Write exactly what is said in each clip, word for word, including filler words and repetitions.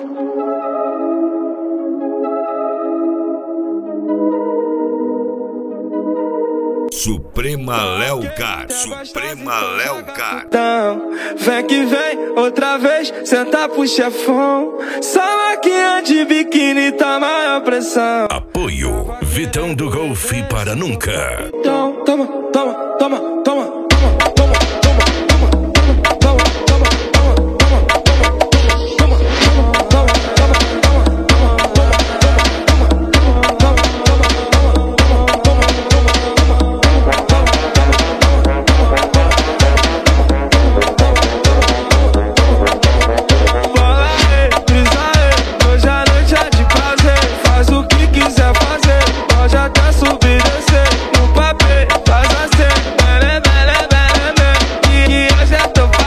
Suprema Léo Car, Suprema Léo Car. Então, vem que vem, outra vez, senta pro chefão. Só maquinha de biquíni tá maior pressão. Apoio, Vitão do Golfe para nunca. Então, toma, toma, toma, toma.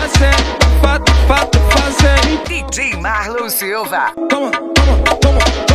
D J Marlon Silva. Toma, toma, toma, toma.